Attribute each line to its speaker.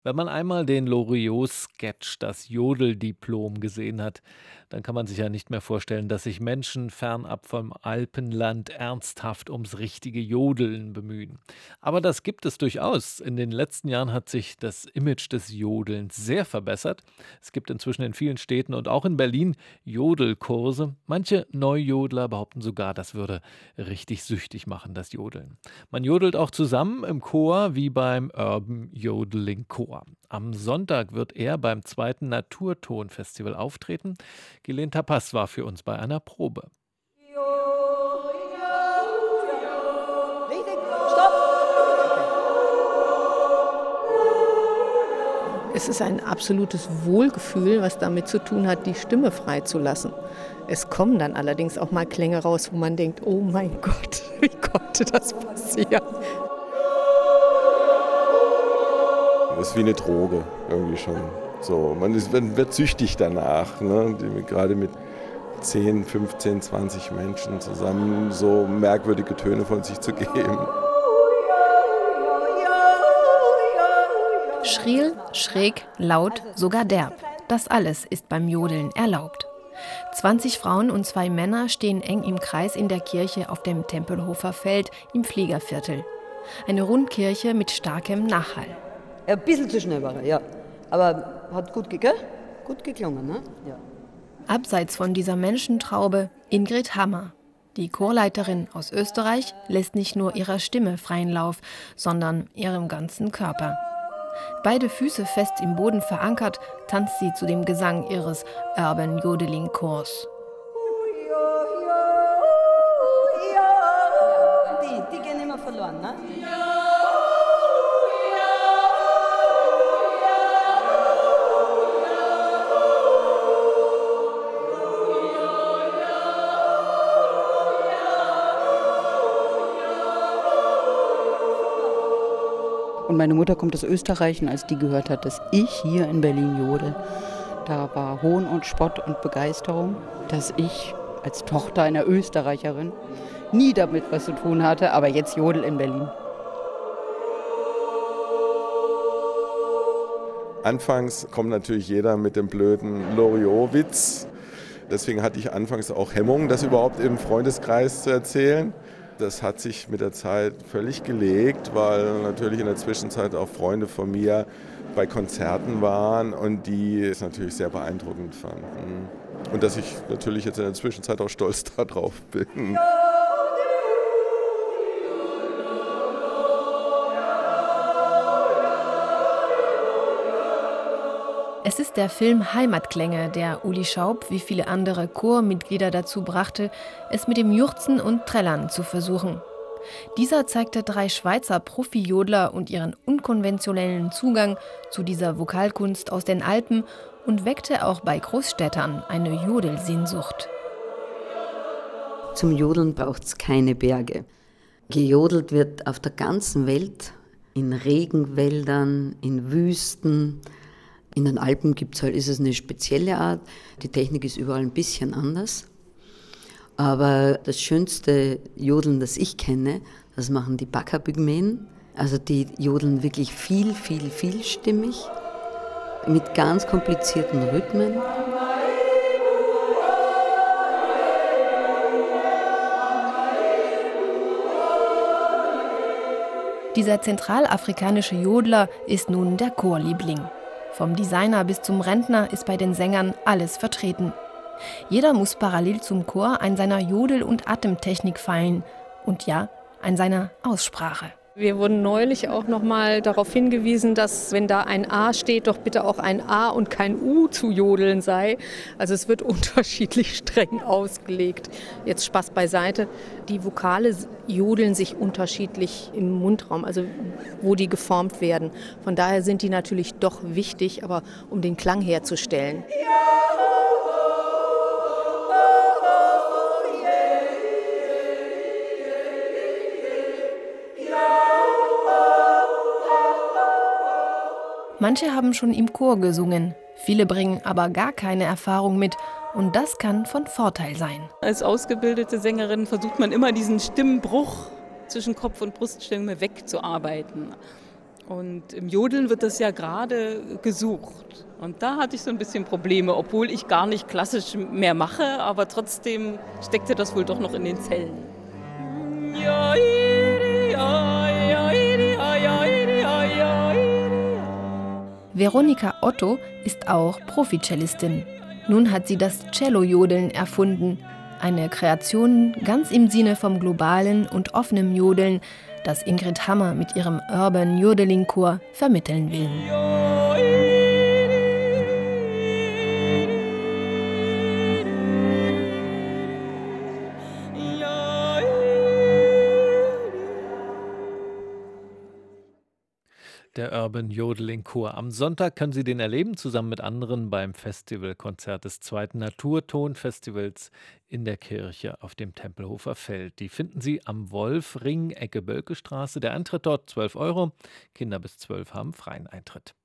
Speaker 1: Wenn man einmal den Loriot-Sketch „Das Jodeldiplom" gesehen hat, dann kann man sich ja nicht mehr vorstellen, dass sich Menschen fernab vom Alpenland ernsthaft ums richtige Jodeln bemühen. Aber das gibt es durchaus. In den letzten Jahren hat sich das Image des Jodelns sehr verbessert. Es gibt inzwischen in vielen Städten und auch in Berlin Jodelkurse. Manche Neujodler behaupten sogar, das würde richtig süchtig machen, das Jodeln. Man jodelt auch zusammen im Chor wie beim Urban Yodeling Chor. Am Sonntag wird er beim zweiten Naturton-Festival auftreten. Gelen Tapas war für uns bei einer Probe.
Speaker 2: Richtig, stopp!
Speaker 3: Es ist ein absolutes Wohlgefühl, was damit zu tun hat, die Stimme freizulassen. Es kommen dann allerdings auch mal Klänge raus, wo man denkt, oh mein Gott, wie konnte das passieren?
Speaker 4: Das ist wie eine Droge, irgendwie schon. So, wird süchtig danach, ne? Gerade mit 10, 15, 20 Menschen zusammen so merkwürdige Töne von sich zu geben.
Speaker 5: Schrill, schräg, laut, sogar derb. Das alles ist beim Jodeln erlaubt. 20 Frauen und 2 Männer stehen eng im Kreis in der Kirche auf dem Tempelhofer Feld im Fliegerviertel. Eine Rundkirche mit starkem Nachhall.
Speaker 2: Ein bisschen zu schnell war er, ja. Aber hat gut, gut geklungen, ne? Ja.
Speaker 5: Abseits von dieser Menschentraube Ingrid Hammer. Die Chorleiterin aus Österreich lässt nicht nur ihrer Stimme freien Lauf, sondern ihrem ganzen Körper. Beide Füße fest im Boden verankert, tanzt sie zu dem Gesang ihres Urban Yodeling Chors.
Speaker 2: Die gehen immer verloren, ne?
Speaker 6: Und meine Mutter kommt aus Österreich und als die gehört hat, dass ich hier in Berlin jodel, da war Hohn und Spott und Begeisterung, dass ich als Tochter einer Österreicherin nie damit was zu tun hatte, aber jetzt jodel in Berlin.
Speaker 4: Anfangs kommt natürlich jeder mit dem blöden Loriot-Witz. Deswegen hatte ich anfangs auch Hemmungen, das überhaupt im Freundeskreis zu erzählen. Das hat sich mit der Zeit völlig gelegt, weil natürlich in der Zwischenzeit auch Freunde von mir bei Konzerten waren und die es natürlich sehr beeindruckend fanden. Und dass ich natürlich jetzt in der Zwischenzeit auch stolz darauf bin.
Speaker 5: Es ist der Film Heimatklänge, der Uli Schaub wie viele andere Chormitglieder dazu brachte, es mit dem Jurzen und Trällern zu versuchen. Dieser zeigte 3 Schweizer Profi-Jodler und ihren unkonventionellen Zugang zu dieser Vokalkunst aus den Alpen und weckte auch bei Großstädtern eine Jodelsehnsucht.
Speaker 7: Zum Jodeln braucht es keine Berge. Gejodelt wird auf der ganzen Welt, in Regenwäldern, in Wüsten. In den Alpen ist es eine spezielle Art. Die Technik ist überall ein bisschen anders. Aber das schönste Jodeln, das ich kenne, das machen die Baka-Pygmäen. Also die jodeln wirklich vielstimmig, mit ganz komplizierten Rhythmen.
Speaker 5: Dieser zentralafrikanische Jodler ist nun der Chorliebling. Vom Designer bis zum Rentner ist bei den Sängern alles vertreten. Jeder muss parallel zum Chor an seiner Jodel- und Atemtechnik feilen und ja, an seiner Aussprache.
Speaker 3: Wir wurden neulich auch noch mal darauf hingewiesen, dass, wenn da ein A steht, doch bitte auch ein A und kein U zu jodeln sei. Also es wird unterschiedlich streng ausgelegt. Jetzt Spaß beiseite. Die Vokale jodeln sich unterschiedlich im Mundraum, also wo die geformt werden. Von daher sind die natürlich doch wichtig, aber um den Klang herzustellen.
Speaker 5: Manche haben schon im Chor gesungen, viele bringen aber gar keine Erfahrung mit und das kann von Vorteil sein.
Speaker 8: Als ausgebildete Sängerin versucht man immer diesen Stimmenbruch zwischen Kopf- und Bruststimme wegzuarbeiten. Und im Jodeln wird das ja gerade gesucht. Und da hatte ich so ein bisschen Probleme, obwohl ich gar nicht klassisch mehr mache, aber trotzdem steckte das wohl doch noch in den Zellen.
Speaker 5: Veronika Otto ist auch Profi-Cellistin. Nun hat sie das Cello-Jodeln erfunden. Eine Kreation ganz im Sinne vom globalen und offenen Jodeln, das Ingrid Hammer mit ihrem Urban Jodeling Chor vermitteln will.
Speaker 1: Der Urban Jodeling Chor. Am Sonntag können Sie den erleben, zusammen mit anderen beim Festivalkonzert des 2. Naturton-Festivals in der Kirche auf dem Tempelhofer Feld. Die finden Sie am Wolfring, Ecke Bölkestraße. Der Eintritt dort 12 €. Kinder bis 12 haben freien Eintritt.